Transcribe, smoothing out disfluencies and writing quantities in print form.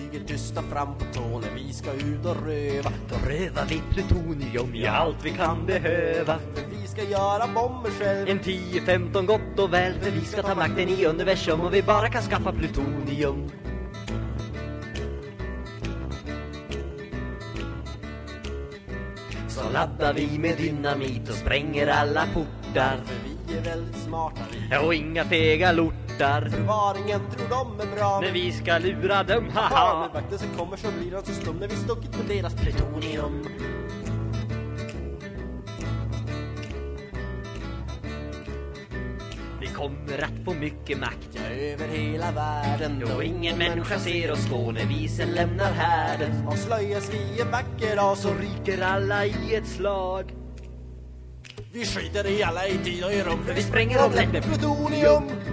flyger tysta fram på tå när vi ska ut och röva. Då rövar vi plutonium, ja allt vi kan behöva. För vi ska göra bomber själv. En 10-15 gott och väl, för vi ska ta makten i universum och vi bara kan skaffa plutonium. Så laddar vi med dynamit och spränger alla portar. För vi är väldigt smarta och inga fega lortar. Förvaringen tror de är bra. När vi ska lura dem, haha. När vakten som kommer så blir de så stum när vi stuckit med deras plutonium. Vi kommer att få mycket makt, ja, över hela världen. Och ingen människa ser oss gå när vi sen lämnar härden. Avslöjas vi en vacker dag så ryker alla i ett slag. Vi skiter i alla i tid och i rum, för vi spränger omlägg med plutonium.